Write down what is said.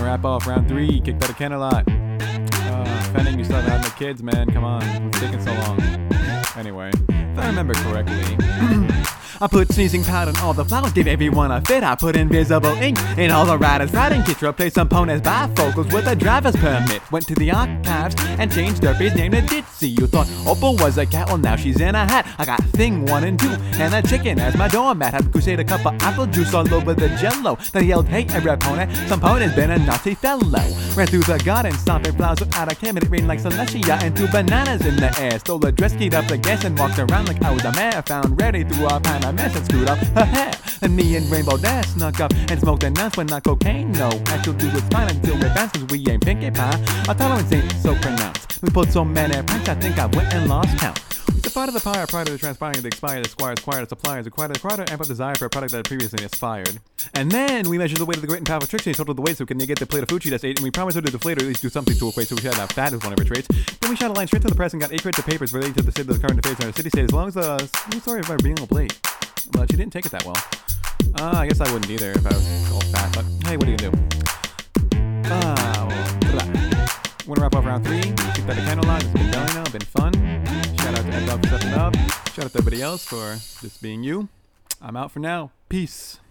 wrap off round 3. Kicked out a candlelight. Fending, you still haven't had the kids, man. Come on. What's taking so long? Anyway, if I remember correctly. I put sneezing powder on all the flowers, gave everyone a fit. I put invisible ink in all the writers' writing kits. Replaced some ponies bifocals with a driver's permit. Went to the archives and changed Derpy's name to Ditzy. You thought Opal was a cat, well now she's in a hat. I got Thing 1 and 2 and a chicken as my doormat. Had Crusade a cup of apple juice all over the jello. Then he yelled, hey every pony, some pony's been a naughty fellow. Ran through the garden, stomping flowers without a care. It rained like Celestia and 2 bananas in the air. Stole a dress, keyed up the gas and walked around like I was a mare. Found Ready through a pan of mess and screwed up her hair. And me and Rainbow Dash snuck up and smoked a nuts when not cocaine. No, actual dude was fine until we bounce cause we ain't Pinkie Pie. Our tolerance ain't so pronounced. We pulled so many pranks, I think I went and lost count. We supplied the fire prior to the transpiring, the expired, the squires, acquired, the suppliers, acquired the quarter, ample desire for a product that had previously expired. And then we measured the weight of the great and powerful Trixie and totaled the weight so we could negate the plate of food she just ate, and we promised her to deflate or at least do something to equate so she had enough fat as one of her traits. Then we shot a line straight to the press and got 8 crates of papers relating to the state of the current affairs in our city state as long as the story of our being a plate. But she didn't take it that well. I guess I wouldn't either if I was all fat, but hey, what are you gonna do? Wanna wrap up round 3? Keep that a candlelight. It's been going now, been fun. Shout out to Ed Dog for stepping up. Shout out to everybody else for just being you. I'm out for now. Peace.